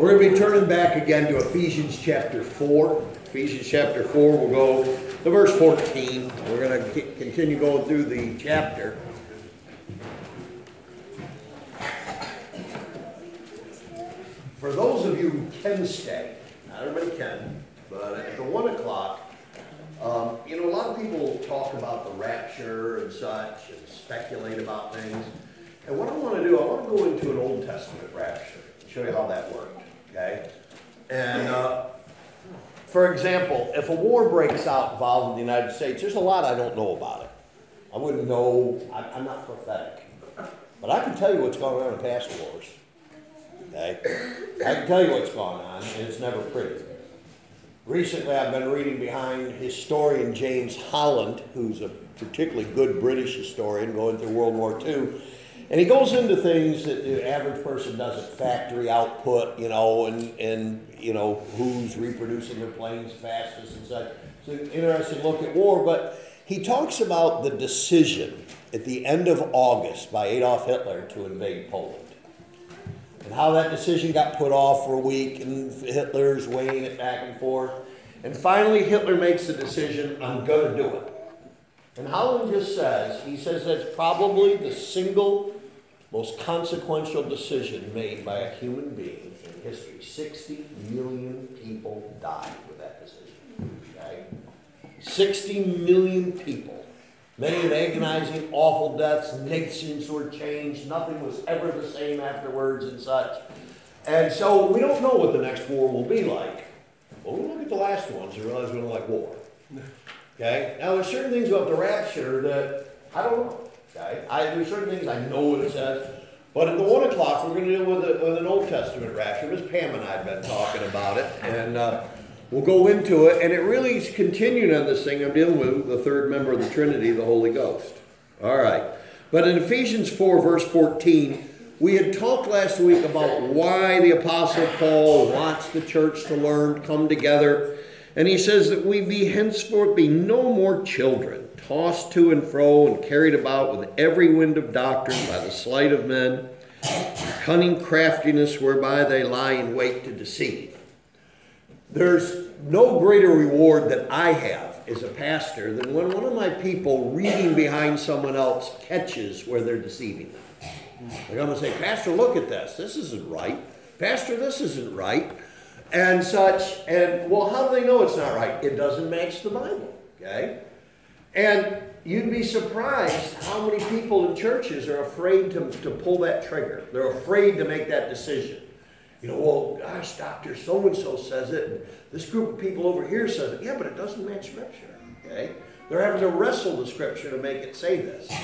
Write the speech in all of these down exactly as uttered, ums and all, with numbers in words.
We're going to be turning back again to Ephesians chapter four. Ephesians chapter four, we'll go to verse fourteen. We're going to continue going through the chapter. For those of you who can stay, not everybody can, but at the one o'clock, um, you know, a lot of people talk about the rapture and such and speculate about things. And what I want to do, I want to go into an Old Testament rapture and show you how that worked. Okay? And, uh, for example, if a war breaks out involving the United States, there's a lot I don't know about it. I wouldn't know, I'm, I'm not prophetic. But I can tell you what's going on in past wars. Okay? I can tell you what's going on, and it's never pretty. Recently, I've been reading behind historian James Holland, who's a particularly good British historian going through World War Two. And he goes into things that the average person doesn't, factory output, you know, and, and you know, who's reproducing their planes fastest and such. It's an interesting look at war, but he talks about the decision at the end of August by Adolf Hitler to invade Poland. And how that decision got put off for a week, and Hitler's weighing it back and forth. And finally, Hitler makes the decision, I'm going to do it. And Holland just says, he says that's probably the single most consequential decision made by a human being in history. sixty million people died with that decision. Okay? sixty million people. Many of agonizing, awful deaths. Nations were changed. Nothing was ever the same afterwards and such. And so we don't know what the next war will be like. But we look at the last ones and realize we don't like war. Okay? Now, there's certain things about the rapture that I don't know. Okay? I, there's certain things I know what it says. But at the one o'clock, we're going to deal with, a, with an Old Testament rapture. Miss Pam and I have been talking about it. And uh, we'll go into it. And it really is continuing on this thing I'm dealing with, the third member of the Trinity, the Holy Ghost. All right. But in Ephesians four, verse fourteen, we had talked last week about why the Apostle Paul wants the church to learn, come together. And he says that we be henceforth be no more children, tossed to and fro and carried about with every wind of doctrine by the sleight of men, cunning craftiness whereby they lie in wait to deceive. There's no greater reward that I have as a pastor than when one of my people reading behind someone else catches where they're deceiving them. They're going to say, Pastor, look at this. This isn't right. Pastor, this isn't right. And such, and well, how do they know it's not right? It doesn't match the Bible, okay? And you'd be surprised how many people in churches are afraid to, to pull that trigger. They're afraid to make that decision. You know, well, gosh, Doctor so-and-so says it, and this group of people over here says it. Yeah, but it doesn't match Scripture, okay? They're having to wrestle the Scripture to make it say this.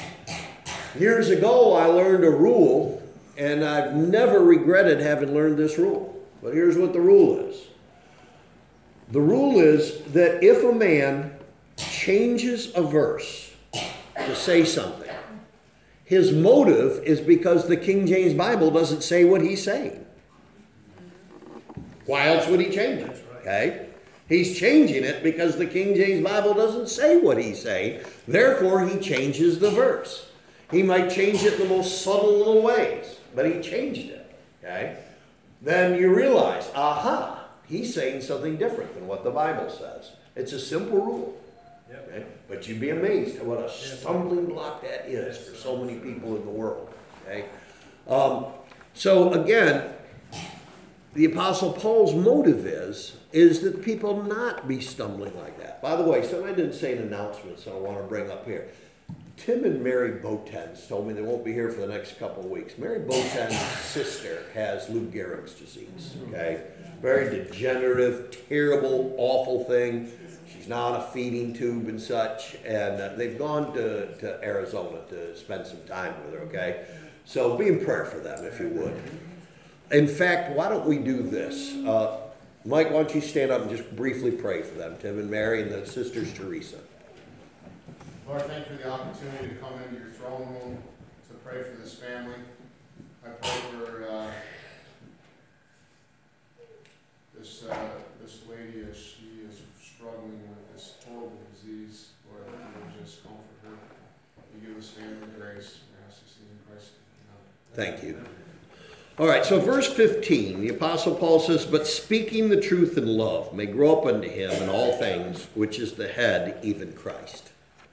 Years ago, I learned a rule, and I've never regretted having learned this rule. But here's what the rule is. The rule is that if a man changes a verse to say something, his motive is because the King James Bible doesn't say what he's saying. Why else would he change it? Okay? He's changing it because the King James Bible doesn't say what he's saying. Therefore, he changes the verse. He might change it in the most subtle little ways, but he changed it. Okay? Then you realize, aha, he's saying something different than what the Bible says. It's a simple rule. Yep. Okay? But you'd be amazed at what a stumbling block that is for so many people in the world. Okay? Um, so again, the Apostle Paul's motive is, is that people not be stumbling like that. By the way, something I didn't say in announcements, so I want to bring up here. Tim and Mary Botens told me they won't be here for the next couple of weeks. Mary Botens' sister has Lou Gehrig's disease, okay? Very degenerative, terrible, awful thing. She's now on a feeding tube and such, and uh, they've gone to, to Arizona to spend some time with her, okay? So be in prayer for them, if you would. In fact, why don't we do this? Uh, Mike, why don't you stand up and just briefly pray for them, Tim and Mary, and the sisters Teresa. Lord, thank you for the opportunity to come into your throne room to pray for this family. I pray for uh, this uh, this lady as she is struggling with this horrible disease. Lord, that you would just comfort her. You give this family grace. I ask this in Christ's name. Thank you. All right, so verse fifteen, the Apostle Paul says, "But speaking the truth in love may grow up unto him in all things, which is the head, even Christ."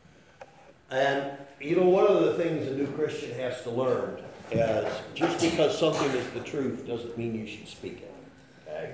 And, you know, one of the things a new Christian has to learn is just because something is the truth doesn't mean you should speak it, okay?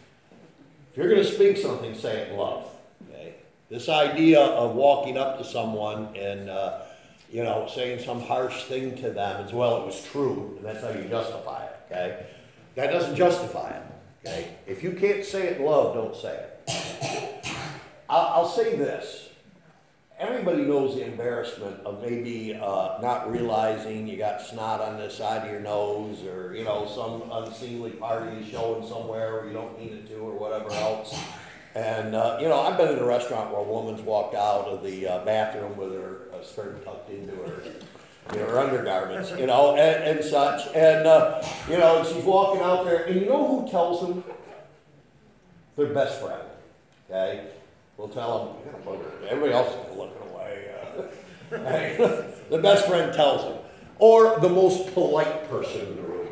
If you're going to speak something, say it in love, okay? This idea of walking up to someone and, uh, you know, saying some harsh thing to them as well, it was true, and that's how you justify it, okay? That doesn't justify it, okay? If you can't say it in love, don't say it. I'll, I'll say this. Everybody knows the embarrassment of maybe uh, not realizing you got snot on the side of your nose, or, you know, some unseemly party showing somewhere where you don't need it to, or whatever else. And, uh, you know, I've been in a restaurant where a woman's walked out of the uh, bathroom with her uh, skirt tucked into her, you know, her undergarments, you know, and, and such. And, uh, you know, and she's walking out there, and you know who tells them? Their best friend, okay? We'll tell them, you got a booger. Everybody else is looking away. Uh, hey, the best friend tells them. Or the most polite person in the room.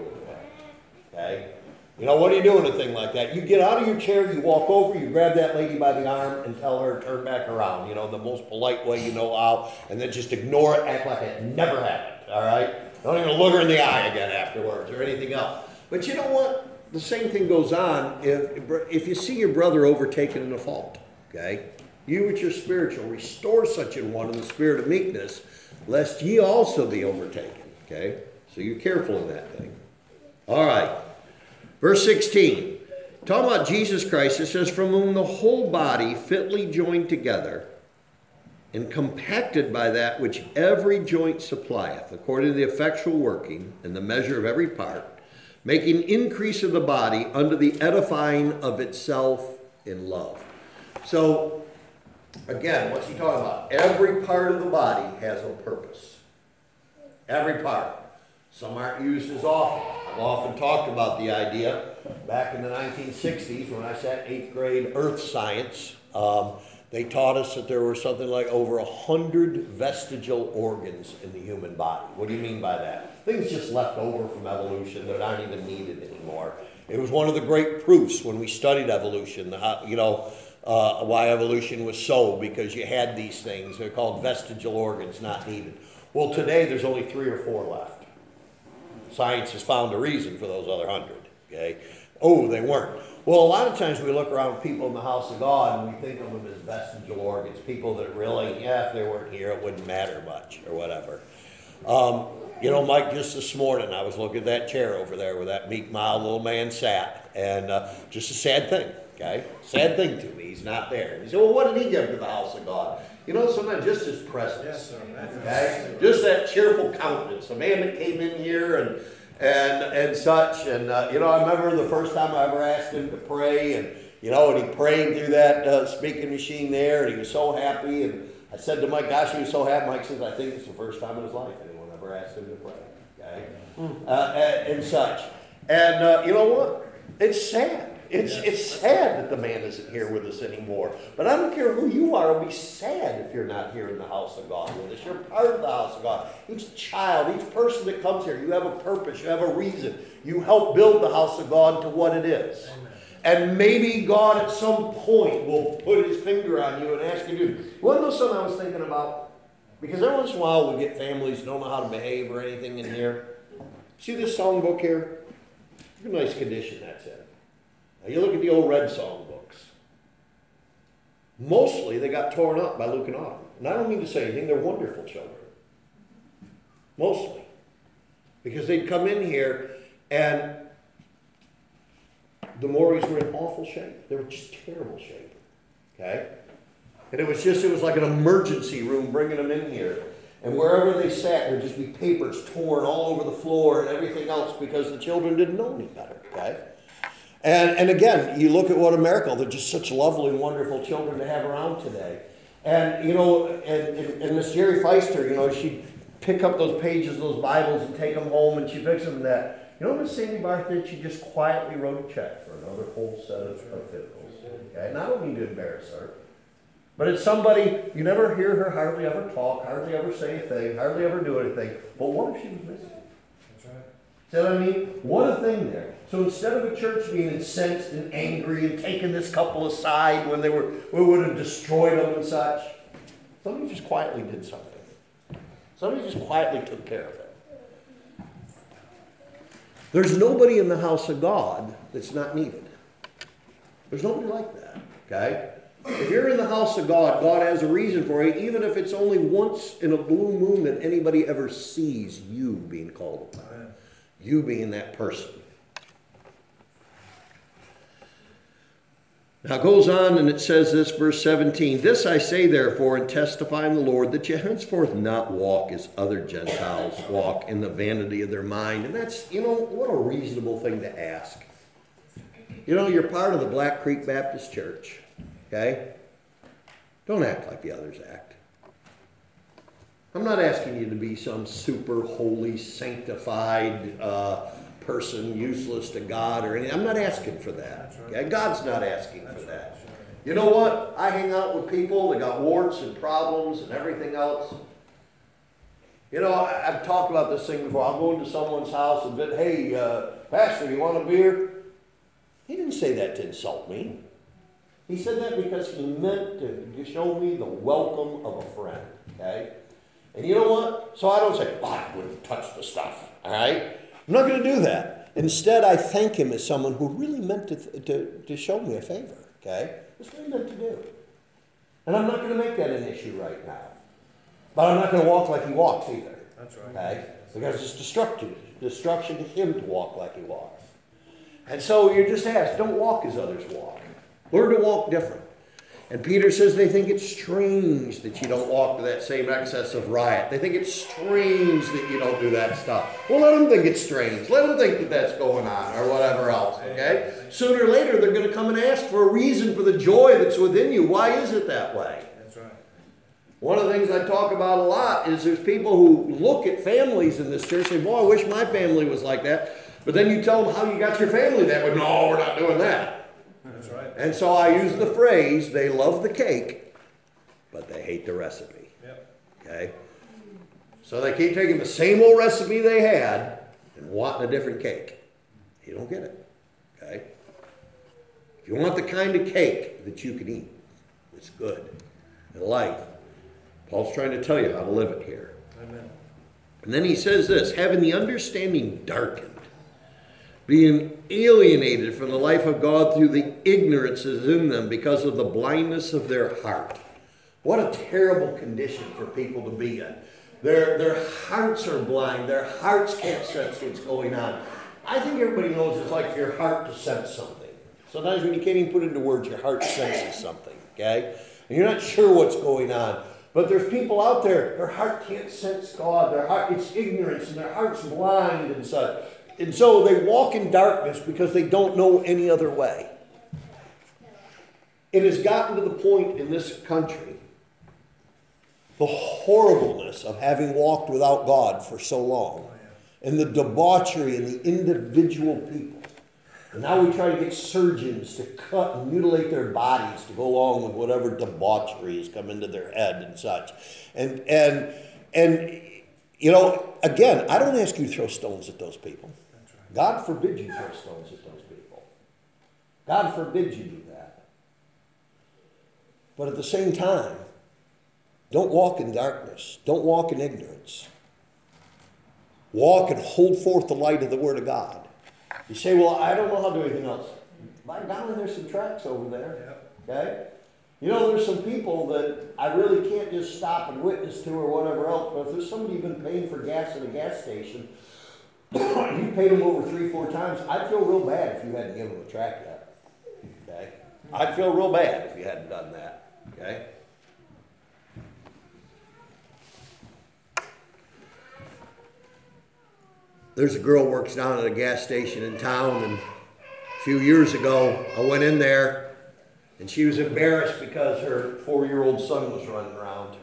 Okay? You know, what do you do in a thing like that? You get out of your chair, you walk over, you grab that lady by the arm and tell her to turn back around. You know, the most polite way you know how. And then just ignore it, act like it never happened. All right? Don't even look her in the eye again afterwards or anything else. But you know what? The same thing goes on if, if you see your brother overtaken in a fault. Okay? You which are spiritual, restore such an one in the spirit of meekness, lest ye also be overtaken. Okay? So you're careful in that thing. All right. Verse sixteen. Talking about Jesus Christ, it says, "From whom the whole body fitly joined together and compacted by that which every joint supplieth, according to the effectual working and the measure of every part, making increase of the body unto the edifying of itself in love." So, again, what's he talking about? Every part of the body has a purpose. Every part. Some aren't used as often. I've often talked about the idea back in the nineteen sixties when I sat eighth grade earth science. Um, they taught us that there were something like over a hundred vestigial organs in the human body. What do you mean by that? Things just left over from evolution that aren't even needed anymore. It was one of the great proofs when we studied evolution, how, you know, Uh, why evolution was so, because you had these things. They're called vestigial organs, not needed. Well, today there's only three or four left. Science has found a reason for those other hundred. Okay? Oh, they weren't. Well, a lot of times we look around people in the house of God and we think of them as vestigial organs. People that really, yeah, if they weren't here, it wouldn't matter much or whatever. Um, you know, Mike, just this morning I was looking at that chair over there where that meek, mild little man sat, and uh, just a sad thing. Okay? Sad thing to me, he's not there. He said, well, what did he give to the house of God? You know, sometimes just his presence. Yes, sir. Okay? Just that cheerful countenance. A man that came in here and and and such. And, uh, you know, I remember the first time I ever asked him to pray, and, you know, and he prayed through that uh, speaking machine there, and he was so happy. And I said to Mike, gosh, he was so happy. Mike says, I think it's the first time in his life anyone ever asked him to pray. Okay? Uh, and, and such. And, uh, you know what? It's sad. It's it's sad that the man isn't here with us anymore. But I don't care who you are, it'll be sad if you're not here in the house of God with us. You're part of the house of God. Each child, each person that comes here, you have a purpose, you have a reason. You help build the house of God to what it is. Amen. And maybe God at some point will put his finger on you and ask you to do. You want to know something I was thinking about? Because every once in a while we get families who don't know how to behave or anything in here. See this songbook here? Look at nice condition that's in. Now you look at the old red song books. Mostly they got torn up by Luke and Autumn. And I don't mean to say anything, they're wonderful children. Mostly. Because they'd come in here and the Morris were in awful shape. They were just terrible shape. Okay? And it was just, it was like an emergency room bringing them in here. And wherever they sat, there'd just be papers torn all over the floor and everything else because the children didn't know any better. Okay? And, and again, you look at what a miracle. They're just such lovely and wonderful children to have around today. And, you know, and, and, and Miss Jerry Feister, you know, she'd pick up those pages, those Bibles, and take them home, and she'd fix them to that. You know what Miss Sandy Barth did? She just quietly wrote a check for another whole set of, of fiddles. Okay? And I don't mean to embarrass her. But it's somebody, you never hear her hardly ever talk, hardly ever say a thing, hardly ever do anything. But what if she was missing? That's right. See what I mean? What a thing there. So instead of a church being incensed and angry and taking this couple aside when they were, we would have destroyed them and such, somebody just quietly did something. Somebody just quietly took care of it. There's nobody in the house of God that's not needed. There's nobody like that, okay? If you're in the house of God, God has a reason for it, even if it's only once in a blue moon that anybody ever sees you being called upon. You being that person. Now it goes on and it says this, verse seventeen, "This I say therefore and testify in the Lord, that ye henceforth not walk as other Gentiles walk, in the vanity of their mind." And that's, you know, what a reasonable thing to ask. You know, you're part of the Black Creek Baptist Church, okay? Don't act like the others act. I'm not asking you to be some super holy, sanctified uh, person, useless to God or anything. I'm not asking for that. Okay? God's not asking for that. You know what? I hang out with people that got warts and problems and everything else. You know, I, I've talked about this thing before. I'll go into someone's house and say, "Hey, uh, Pastor, you want a beer?" He didn't say that to insult me. He said that because he meant to, to show me the welcome of a friend. Okay? And you know what? So I don't say, "Oh, I wouldn't touch the stuff." All right? I'm not going to do that. Instead, I thank him as someone who really meant to, to, to show me a favor. Okay? That's what he meant to do. And I'm not going to make that an issue right now. But I'm not going to walk like he walks either. That's right. Okay? Because it's destructive. Destruction to him to walk like he walks. And so you're just asked, don't walk as others walk. Learn to walk different. And Peter says they think it's strange that you don't walk to that same excess of riot. They think it's strange that you don't do that stuff. Well, let them think it's strange. Let them think that that's going on or whatever else, okay? Sooner or later, they're going to come and ask for a reason for the joy that's within you. Why is it that way? That's right. One of the things I talk about a lot is there's people who look at families in this church and say, "Boy, I wish my family was like that." But then you tell them how you got your family that way. "No, we're not doing that." That's right. And so I use the phrase, they love the cake, but they hate the recipe. Yep. Okay? So they keep taking the same old recipe they had and wanting a different cake. You don't get it. Okay? If you want the kind of cake that you can eat, it's good in life, Paul's trying to tell you how to live it here. Amen. And then he says this, "having the understanding darkened, being alienated from the life of God through the ignorance that is in them because of the blindness of their heart." What a terrible condition for people to be in. Their, their hearts are blind. Their hearts can't sense what's going on. I think everybody knows it's like for your heart to sense something. Sometimes when you can't even put it into words, your heart senses something, okay? And you're not sure what's going on. But there's people out there, their heart can't sense God. Their heart, it's ignorance, and their heart's blind and such. And so they walk in darkness because they don't know any other way. It has gotten to the point in this country, the horribleness of having walked without God for so long, and the debauchery and the individual people. And now we try to get surgeons to cut and mutilate their bodies to go along with whatever debauchery has come into their head and such. And, and, and you know, again, I don't ask you to throw stones at those people. God forbid you throw stones at those people. God forbid you do that. But at the same time, don't walk in darkness. Don't walk in ignorance. Walk and hold forth the light of the Word of God. You say, "Well, I don't know how to do anything else." By down there's some tracks over there. Okay? You know, there's some people that I really can't just stop and witness to or whatever else, but if there's somebody you've been paying for gas at a gas station, you paid them over three, four times, I'd feel real bad if you hadn't given them a track yet. Okay? I'd feel real bad if you hadn't done that. Okay? There's a girl works down at a gas station in town, and a few years ago, I went in there, and she was embarrassed because her four-year-old son was running around.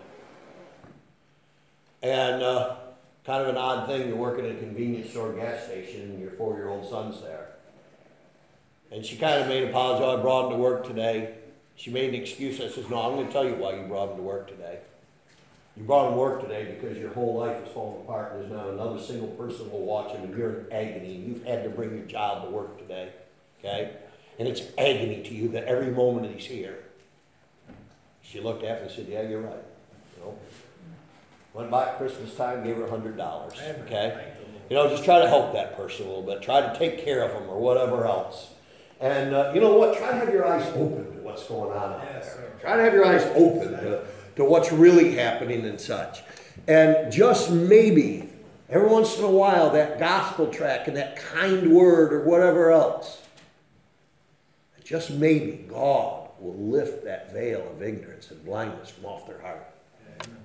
And uh, kind of an odd thing to work at a convenience store gas station and your four-year-old son's there. And she kind of made an apology. "I brought him to work today." She made an excuse. I says, "No, I'm going to tell you why you brought him to work today. You brought him to work today because your whole life is falling apart and there's not another single person will watch him and you're in agony and you've had to bring your child to work today, okay? And it's agony to you that every moment that he's here. She looked at me and said, yeah, you're right. You know, went by at Christmas time, gave her a hundred dollars, okay? You know, just try to help that person a little bit. Try to take care of them or whatever else. And uh, you know what? Try to have your eyes open to what's going on out Yes, there. sir. Try to have your eyes open to, to what's really happening and such. And just maybe, every once in a while, that gospel track and that kind word or whatever else, just maybe God will lift that veil of ignorance and blindness from off their heart. Amen.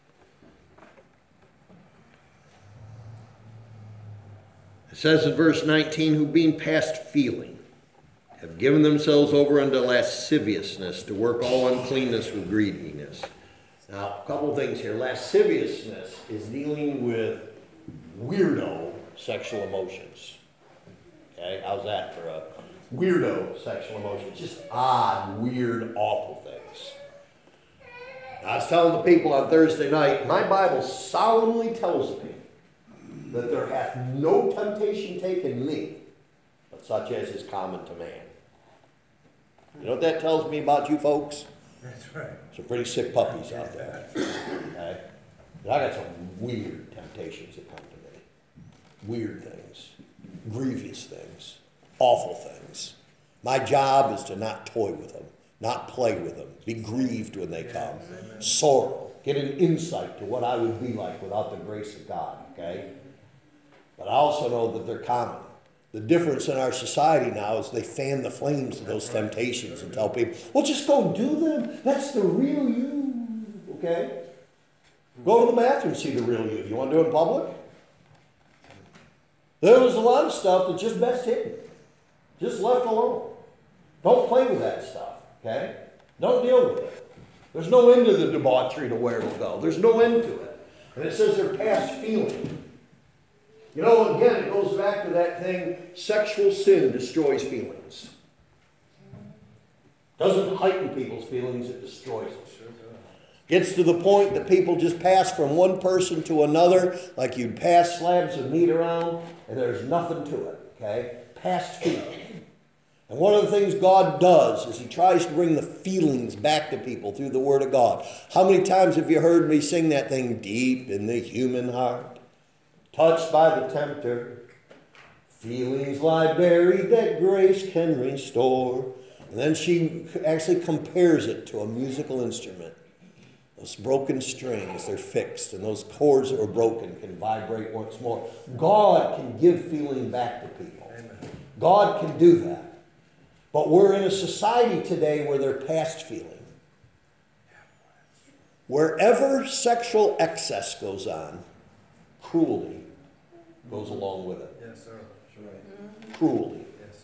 It says in verse nineteen, who being past feeling, have given themselves over unto lasciviousness, to work all uncleanness with greediness. Now, a couple of things here. Lasciviousness is dealing with weirdo sexual emotions. Okay, how's that for a weirdo sexual emotion? Just odd, weird, awful things. I was telling the people on Thursday night, my Bible solemnly tells me that there hath no temptation taken me, but such as is common to man. You know what that tells me about you folks? That's right. Some pretty sick puppies out there. Okay? And I got some weird temptations that come to me. Weird things. Grievous things. Awful things. My job is to not toy with them. Not play with them. Be grieved when they come. Sorrow. Get an insight to what I would be like without the grace of God. Okay? But I also know that they're common. The difference in our society now is they fan the flames of those temptations and tell people, well, just go do them. That's the real you. Okay? Go to the bathroom, see the real you. You want to do it in public? There was a lot of stuff that's just best hidden. Just left alone. Don't play with that stuff. Okay? Don't deal with it. There's no end to the debauchery to where it'll go. There's no end to it. And it says they're past feeling. You know, again, it goes back to that thing, sexual sin destroys feelings. Doesn't heighten people's feelings, it destroys them. Gets to the point that people just pass from one person to another like you'd pass slabs of meat around, and there's nothing to it, okay? Past feeling. And one of the things God does is he tries to bring the feelings back to people through the Word of God. How many times have you heard me sing that thing, deep in the human heart? Touched by the tempter, feelings lie buried that grace can restore. And then she actually compares it to a musical instrument. Those broken strings, they're fixed, and those chords that were broken can vibrate once more. God can give feeling back to people. God can do that. But we're in a society today where they're past feeling. Wherever sexual excess goes on, cruelty goes along with it. Yes, sir. That's right. Cruelty. Yes, sir.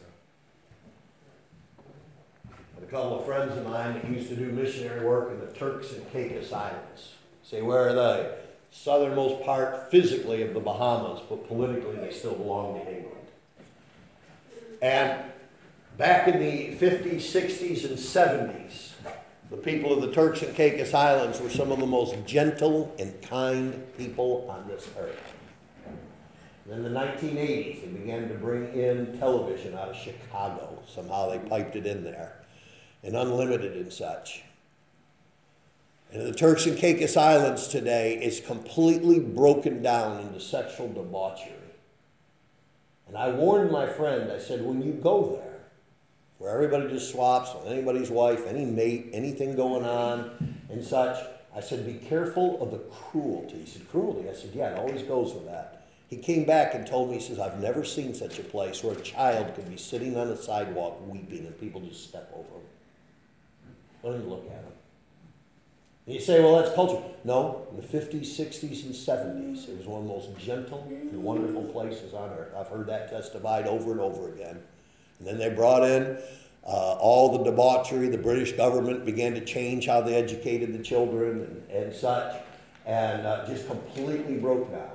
A couple of friends of mine that used to do missionary work in the Turks and Caicos Islands. Say, where are they? Southernmost part physically of the Bahamas, but politically they still belong to England. And back in the fifties, sixties, and seventies, the people of the Turks and Caicos Islands were some of the most gentle and kind people on this earth. And in the nineteen eighties, they began to bring in television out of Chicago. Somehow they piped it in there. And unlimited and such. And the Turks and Caicos Islands today is completely broken down into sexual debauchery. And I warned my friend, I said, when you go there, where everybody just swaps with anybody's wife, any mate, anything going on and such, I said, be careful of the cruelty. He said, cruelty? I said, yeah, it always goes with that. He came back and told me, he says, I've never seen such a place where a child could be sitting on a sidewalk weeping and people just step over him. Don't even look at him. And you say, well, that's culture. No, in the fifties, sixties, and seventies, it was one of the most gentle and wonderful places on earth. I've heard that testified over and over again. And then they brought in uh, all the debauchery. The British government began to change how they educated the children and, and such, and uh, just completely broke down.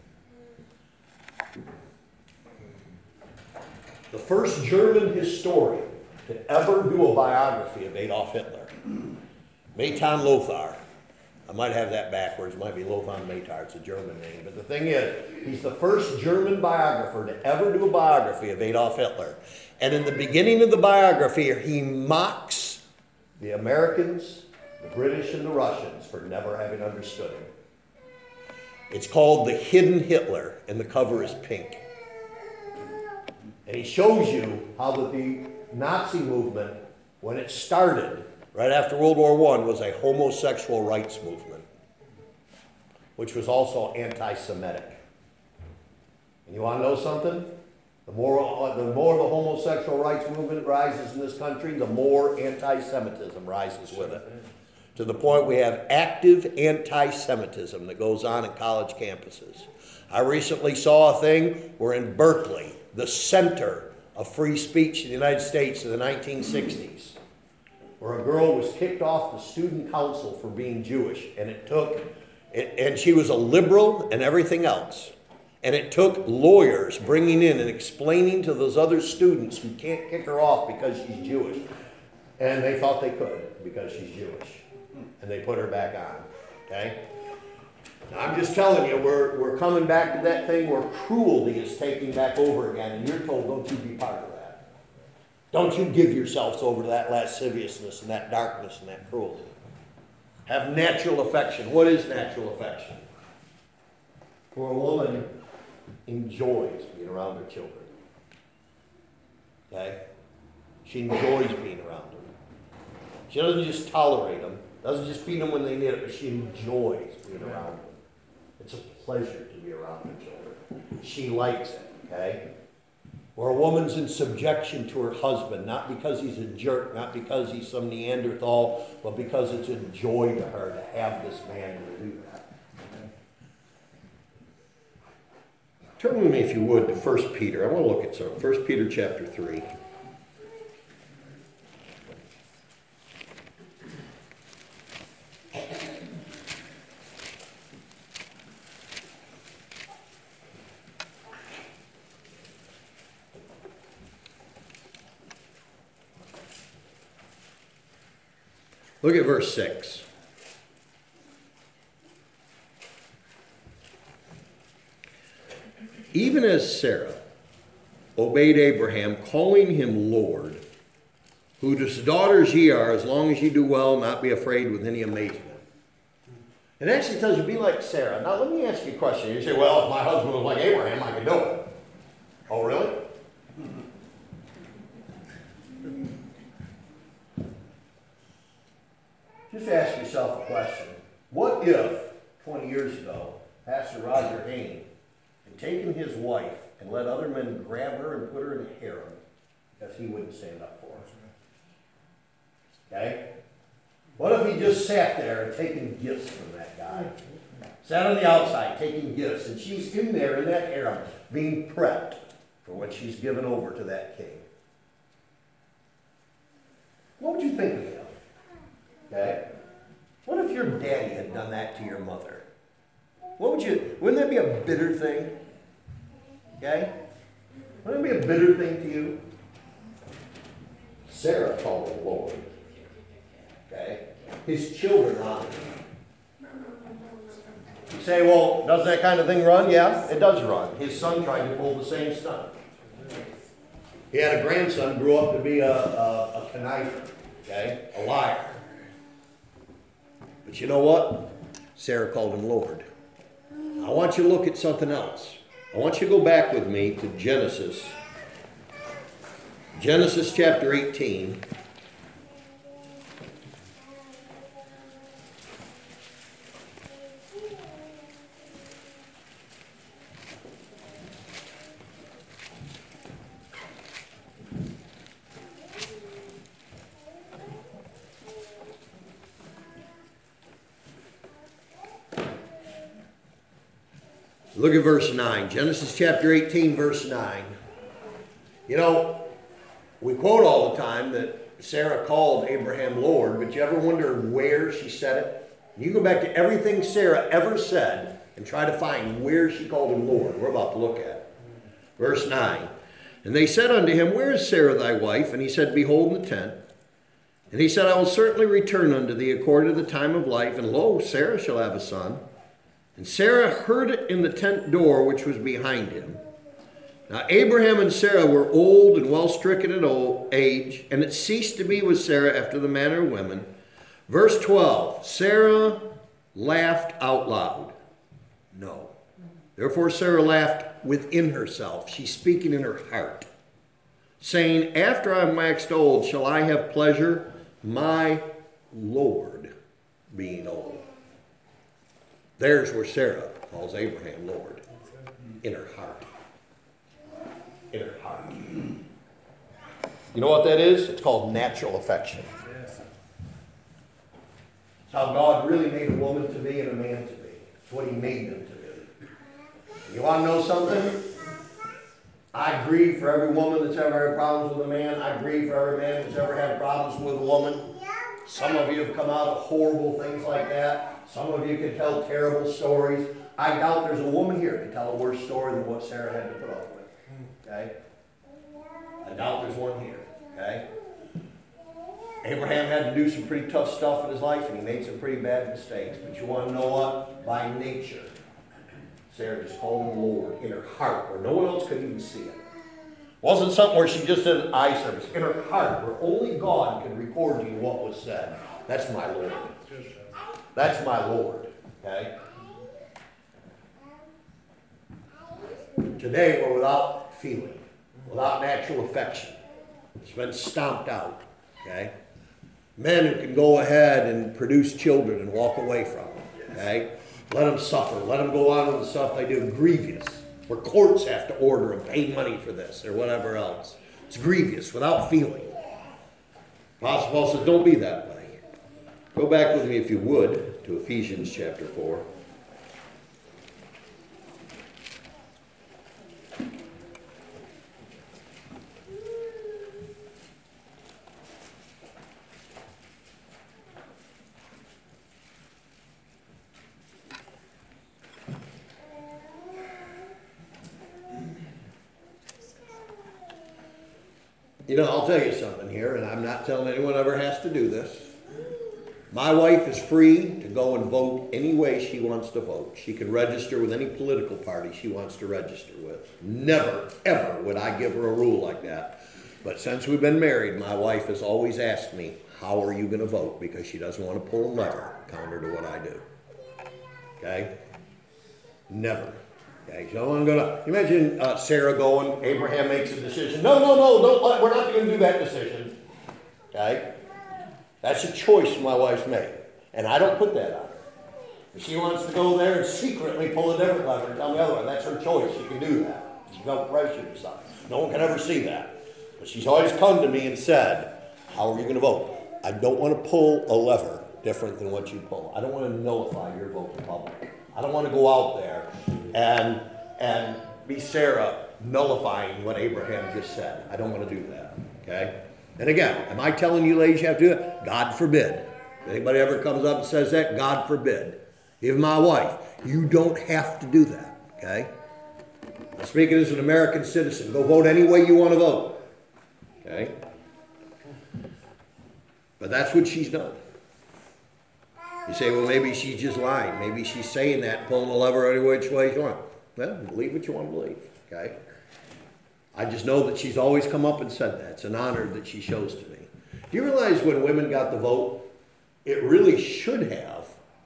The first German historian to ever do a biography of Adolf Hitler, Meitan Lothar, I might have that backwards. It might be Lothar Matar. It's a German name. But the thing is, he's the first German biographer to ever do a biography of Adolf Hitler. And in the beginning of the biography, he mocks the Americans, the British, and the Russians for never having understood him. It's called The Hidden Hitler, and the cover is pink. And he shows you how that the Nazi movement, when it started, right after World War One, was a homosexual rights movement, which was also anti-Semitic. And you want to know something? The more, the more the homosexual rights movement rises in this country, the more anti-Semitism rises with it. To the point we have active anti-Semitism that goes on in college campuses. I recently saw a thing where in Berkeley, the center of free speech in the United States in the nineteen sixties, where a girl was kicked off the student council for being Jewish, and it took, it, and she was a liberal and everything else, and it took lawyers bringing in and explaining to those other students who can't kick her off because she's Jewish, and they thought they could because she's Jewish, and they put her back on, okay? Now, I'm just telling you, we're, we're coming back to that thing where cruelty is taking back over again, and you're told, don't you be part of that. Don't you give yourselves over to that lasciviousness and that darkness and that cruelty. Have natural affection. What is natural affection? For a woman enjoys being around her children. Okay? She enjoys being around them. She doesn't just tolerate them, doesn't just feed them when they need it, but she enjoys being around them. It's a pleasure to be around her children. She likes it, okay? Where a woman's in subjection to her husband, not because he's a jerk, not because he's some Neanderthal, but because it's a joy to her to have this man to do that. Okay? Turn with me, if you would, to First Peter. I want to look at some. First Peter chapter three. Look at verse six. Even as Sarah obeyed Abraham, calling him Lord, whose daughters ye are, as long as ye do well, not be afraid with any amazement. It actually tells you, be like Sarah. Now, let me ask you a question. You say, well, if my husband was like Abraham, I could do it. Oh, really? Just ask yourself a question. What if, twenty years ago, Pastor Roger Hayne had taken his wife and let other men grab her and put her in a harem because he wouldn't stand up for her? Okay? What if he just sat there and taken gifts from that guy? Sat on the outside taking gifts, and she's in there in that harem being prepped for when she's given over to that king. What would you think of him? Okay? What if your daddy had done that to your mother? What would you, wouldn't that be a bitter thing? Okay? Wouldn't it be a bitter thing to you? Sarah called him Lord. Okay? His children honored him. You say, well, does that kind of thing run? Yeah, it does run. His son tried to pull the same stunt. He had a grandson, grew up to be a, a, a conniver, okay? A liar. But you know what? Sarah called him Lord. I want you to look at something else. I want you to go back with me to Genesis. Genesis chapter eighteen. Look at verse nine. Genesis chapter eighteen, verse nine. You know, we quote all the time that Sarah called Abraham Lord, but you ever wonder where she said it? You go back to everything Sarah ever said and try to find where she called him Lord. We're about to look at it. Verse nine. And they said unto him, where is Sarah thy wife? And he said, behold, in the tent. And he said, I will certainly return unto thee according to the time of life, and lo, Sarah shall have a son. And Sarah heard it in the tent door which was behind him. Now Abraham and Sarah were old and well stricken in old age, and it ceased to be with Sarah after the manner of women. Verse twelve, Sarah laughed out loud. No. Therefore Sarah laughed within herself. She's speaking in her heart, saying, after I am waxed old, shall I have pleasure, my Lord being old. There's where Sarah calls Abraham Lord, in her heart. In her heart. You know what that is? It's called natural affection. Yes. It's how God really made a woman to be and a man to be. It's what he made them to be. You want to know something? I grieve for every woman that's ever had problems with a man. I grieve for every man that's ever had problems with a woman. Some of you have come out of horrible things like that. Some of you can tell terrible stories. I doubt there's a woman here that can tell a worse story than what Sarah had to put up with. Okay? I doubt there's one here. Okay? Abraham had to do some pretty tough stuff in his life, and he made some pretty bad mistakes. But you want to know what? By nature, Sarah just called him Lord in her heart, where no one else could even see it. It wasn't something where she just did an eye service. In her heart, where only God could record to you what was said. That's my Lord. That's my Lord. Okay? Today, we're without feeling, without natural affection. It's been stomped out. Okay? Men who can go ahead and produce children and walk away from them. Okay? Let them suffer. Let them go on with the stuff they do. Grievous. Where courts have to order and pay money for this or whatever else. It's grievous, without feeling. Apostle Paul says, don't be that way. Go back with me, if you would, to Ephesians chapter four. You know, I'll tell you something here, and I'm not telling anyone ever has to do this. My wife is free to go and vote any way she wants to vote. She can register with any political party she wants to register with. Never, ever would I give her a rule like that. But since we've been married, my wife has always asked me, how are you going to vote? Because she doesn't want to pull a lever counter to what I do. Okay? Never. Okay, so I'm gonna imagine uh, Sarah going. Abraham makes a decision. No, no, no, don't. Let, we're not going to do that decision. Okay, that's a choice my wife's made, and I don't put that on her. If she wants to go there and secretly pull a different lever and tell the other one, that's her choice. She can do that. She don't pressure herself. No one can ever see that. But she's always come to me and said, "How are you going to vote? I don't want to pull a lever different than what you pull. I don't want to nullify your vote in public. I don't want to go out there and and be Sarah nullifying what Abraham just said. I don't want to do that." Okay? And again, am I telling you ladies you have to do it? God forbid. If anybody ever comes up and says that, God forbid. Even my wife, you don't have to do that. Okay? I'm speaking as an American citizen. Go vote any way you want to vote. Okay? But that's what she's done. You say, well, maybe she's just lying. Maybe she's saying that, pulling the lever any which way you want. Well, believe what you want to believe, okay? I just know that she's always come up and said that. It's an honor that she shows to me. Do you realize when women got the vote, it really should have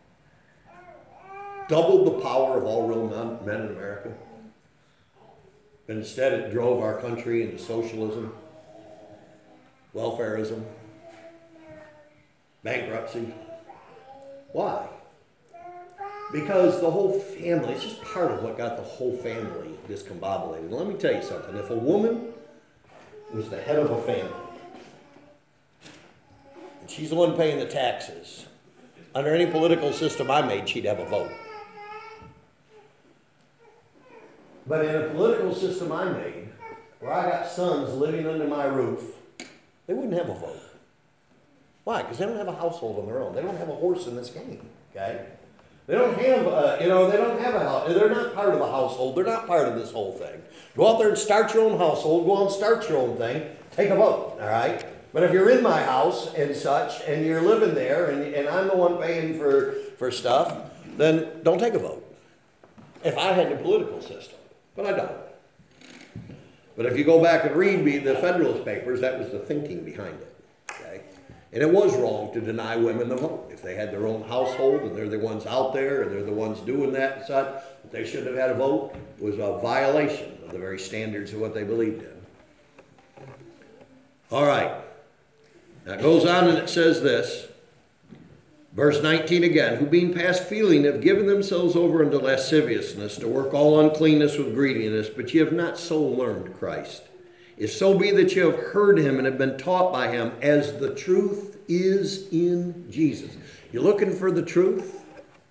doubled the power of all real men, men in America? But instead it drove our country into socialism, welfarism, bankruptcy. Why? Because the whole family, it's just part of what got the whole family discombobulated. And let me tell you something. If a woman was the head of a family, and she's the one paying the taxes, under any political system I made, she'd have a vote. But in a political system I made, where I got sons living under my roof, they wouldn't have a vote. Why? Because they don't have a household of their own. They don't have a horse in this game, okay? They don't have, uh, you know, they don't have a house. They're not part of the household. They're not part of this whole thing. Go out there and start your own household. Go out and start your own thing. Take a vote, all right? But if you're in my house and such, and you're living there, and, and I'm the one paying for, for stuff, then don't take a vote. If I had the political system, but I don't. But if you go back and read me the Federalist Papers, that was the thinking behind it. Okay? And it was wrong to deny women the vote. If they had their own household and they're the ones out there and they're the ones doing that and such, they shouldn't have had a vote. It was a violation of the very standards of what they believed in. All right. Now it goes on and it says this. Verse nineteen again, who being past feeling have given themselves over unto lasciviousness to work all uncleanness with greediness, but ye have not so learned Christ. If so be that you have heard him and have been taught by him, as the truth is in Jesus. You looking for the truth?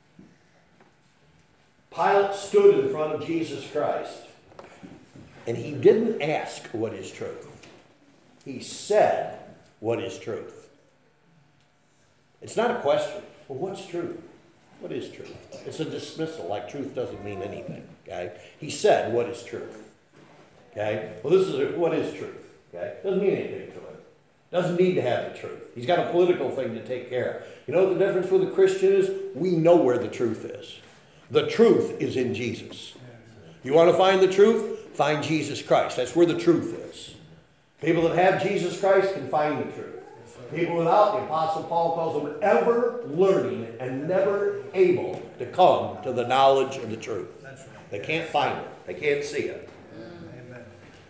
Pilate stood in front of Jesus Christ, and he didn't ask what is truth. He said what is truth. It's not a question. Well, what's truth? What is truth? It's a dismissal, like truth doesn't mean anything. Okay? He said, what is truth? Okay? Well, this is a, what is truth? Okay? Doesn't mean anything to him. Doesn't need to have the truth. He's got a political thing to take care of. You know what the difference with a Christian is? We know where the truth is. The truth is in Jesus. You want to find the truth? Find Jesus Christ. That's where the truth is. People that have Jesus Christ can find the truth. People without, the Apostle Paul calls them ever learning and never able to come to the knowledge of the truth. That's right. They can't find it. They can't see it. Amen.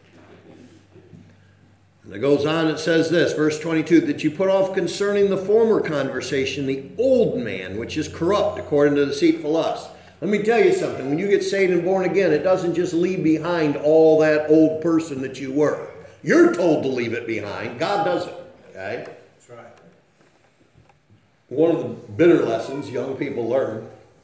And it goes on, it says this, verse twenty-two, that you put off concerning the former conversation the old man, which is corrupt according to deceitful lust. Let me tell you something. When you get saved and born again, it doesn't just leave behind all that old person that you were. You're told to leave it behind. God doesn't. Okay? That's right. One of the bitter lessons young people learn,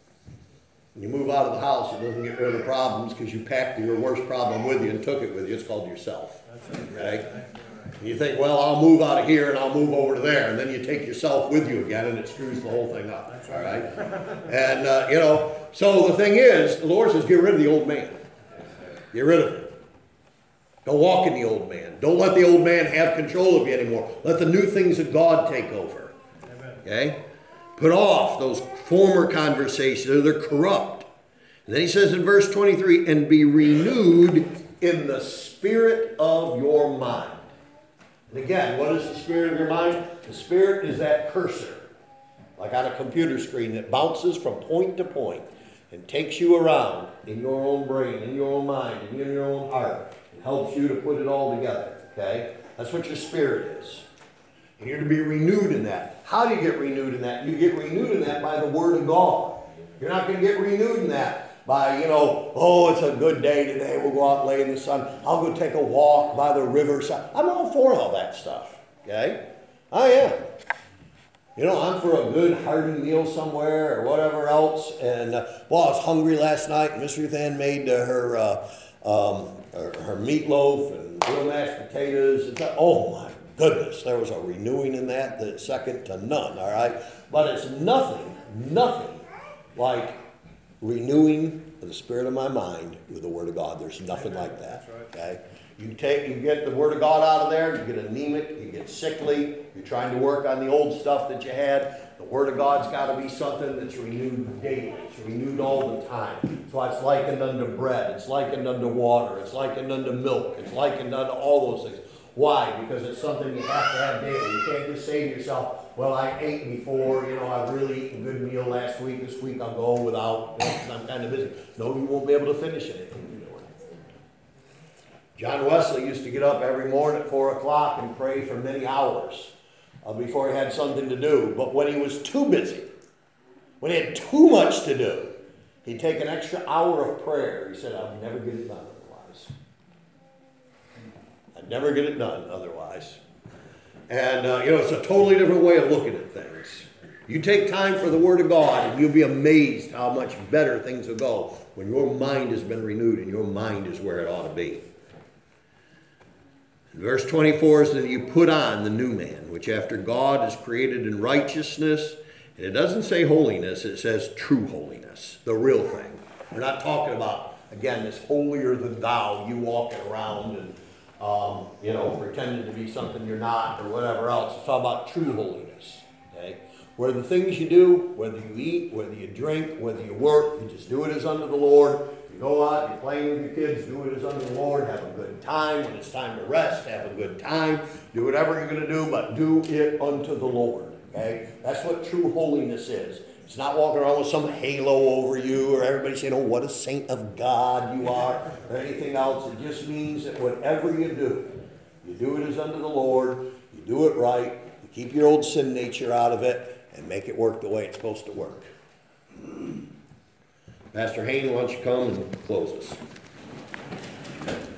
when you move out of the house, it doesn't get rid of the problems because you packed your worst problem with you and took it with you. It's called yourself. That's right. Okay? And you think, well, I'll move out of here and I'll move over to there. And then you take yourself with you again and it screws the whole thing up. That's All right. right? And, uh, you know, so the thing is, the Lord says, get rid of the old man. Get rid of him. Don't walk in the old man. Don't let the old man have control of you anymore. Let the new things of God take over. Amen. Okay? Put off those former conversations. They're corrupt. And then he says in verse twenty-three, and be renewed in the spirit of your mind. And again, what is the spirit of your mind? The spirit is that cursor, like on a computer screen, that bounces from point to point and takes you around in your own brain, in your own mind, and in your own heart. It helps you to put it all together. Okay? That's what your spirit is. And you're to be renewed in that. How do you get renewed in that? You get renewed in that by the Word of God. You're not going to get renewed in that by, you know, oh, it's a good day today. We'll go out and lay in the sun. I'll go take a walk by the riverside. I'm all for all that stuff. Okay? I am. You know, I'm for a good hearty meal somewhere or whatever else. And, uh, well, I was hungry last night. And Miss Ruth Ann made uh, her, uh, um, her her meatloaf and grilled mashed potatoes. And oh, my goodness, there was a renewing in that that's second to none, all right? But it's nothing, nothing like renewing the spirit of my mind with the Word of God. There's nothing like that, okay? You take, you get the Word of God out of there, you get anemic, you get sickly, you're trying to work on the old stuff that you had. The Word of God's got to be something that's renewed daily. It's renewed all the time. So it's likened unto bread. It's likened unto water. It's likened unto milk. It's likened unto all those things. Why? Because it's something you have to have daily. You can't just say to yourself, well, I ate before, you know, I really ate a good meal last week. This week I'll go without, you know, 'cause I'm kind of busy. No, you won't be able to finish anything you're doing. John Wesley used to get up every morning at four o'clock and pray for many hours uh, before he had something to do. But when he was too busy, when he had too much to do, he'd take an extra hour of prayer. He said, I'll never get it done otherwise. I'd never get it done otherwise. And, uh, you know, it's a totally different way of looking at things. You take time for the Word of God, and you'll be amazed how much better things will go when your mind has been renewed and your mind is where it ought to be. And verse twenty-four is that you put on the new man, which after God is created in righteousness. And it doesn't say holiness, it says true holiness, the real thing. We're not talking about, again, this holier than thou, you walking around and um, you know, pretending to be something you're not or whatever else. It's all about true holiness, okay? Where the things you do, whether you eat, whether you drink, whether you work, you just do it as unto the Lord. You go out, you're playing with your kids, do it as unto the Lord, have a good time. When it's time to rest, have a good time. Do whatever you're going to do, but do it unto the Lord, okay? That's what true holiness is. It's not walking around with some halo over you or everybody saying, oh, what a saint of God you are, or anything else. It just means that whatever you do, you do it as unto the Lord, you do it right, you keep your old sin nature out of it, and make it work the way it's supposed to work. Pastor Hayne, why don't you come and close us?